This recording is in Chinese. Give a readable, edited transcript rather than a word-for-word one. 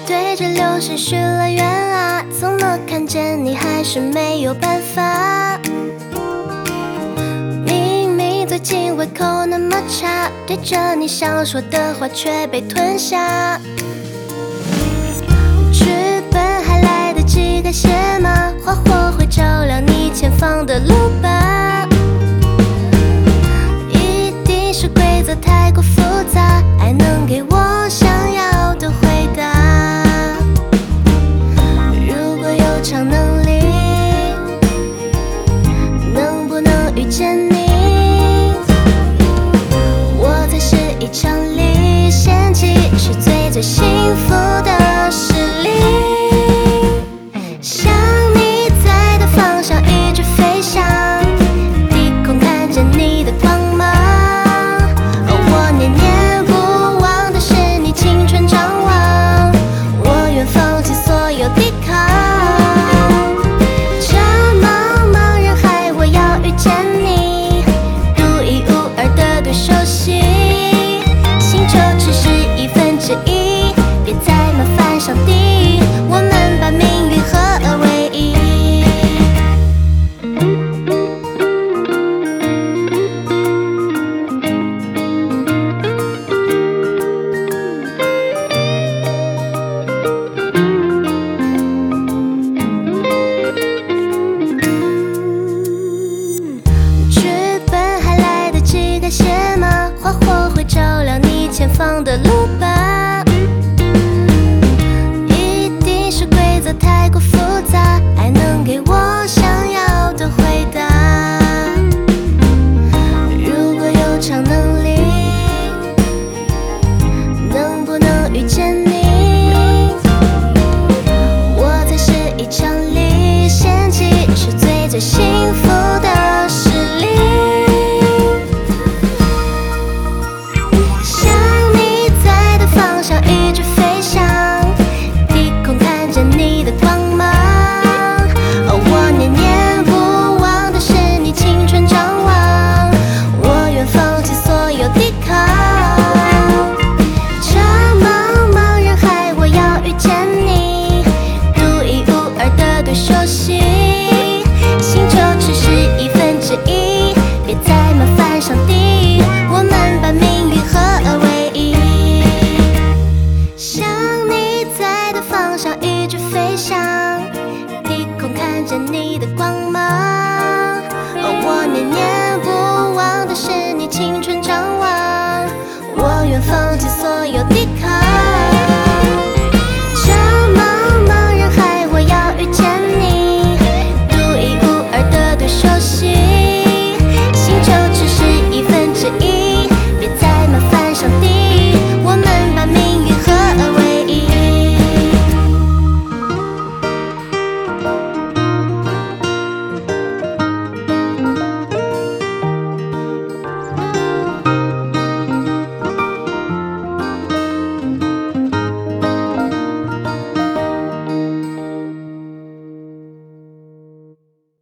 对着流星许了愿啊，怎么看见你还是没有办法？明明最近胃口那么差，对着你想说的话却被吞下。剧本还来得及改写吗？花火会照亮你前方的路吧？一定是规则太过复杂，爱能给我想要的回答。如果有超能力，能不能遇见你？我才是一场历险记，是最幸福的实力。向你在的方向一直飞翔，低空看见你的光芒。我念念不忘的是你青春张望，我愿放弃所有抵抗。这茫茫人海，我要遇见你，独一无二的对手戏。星球只是1/1，别再麻烦上帝，我们把命运合二为一。剧本还来得及改写吗？花火会照亮你前方的路吧？一定是规则太过复杂，爱能给我